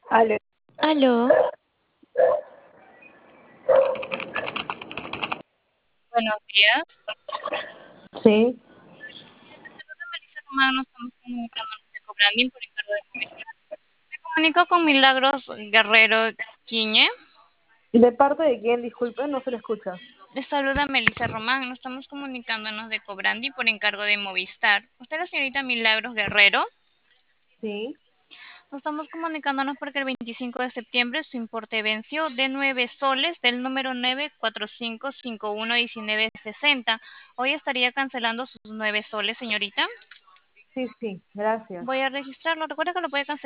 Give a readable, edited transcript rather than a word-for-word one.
Ale, Aló, Buenos días. sí, Melissa Román, nos estamos comunicándonos de Cobranding por encargo de Movistar. Me comunico con Milagros Guerrero Quiñe. ¿de parte de quién? Disculpe, no se le escucha. Les saluda Melissa Román. Nos estamos comunicándonos de Cobranding por encargo de Movistar. ¿Usted es la señorita Milagros Guerrero? Sí, Nos estamos comunicándonos porque el 25 de septiembre su importe venció de 9 soles del número 945511960. Hoy estaría cancelando sus 9 soles, señorita. sí, gracias. Voy a registrarlo. Recuerda que lo puede cancelar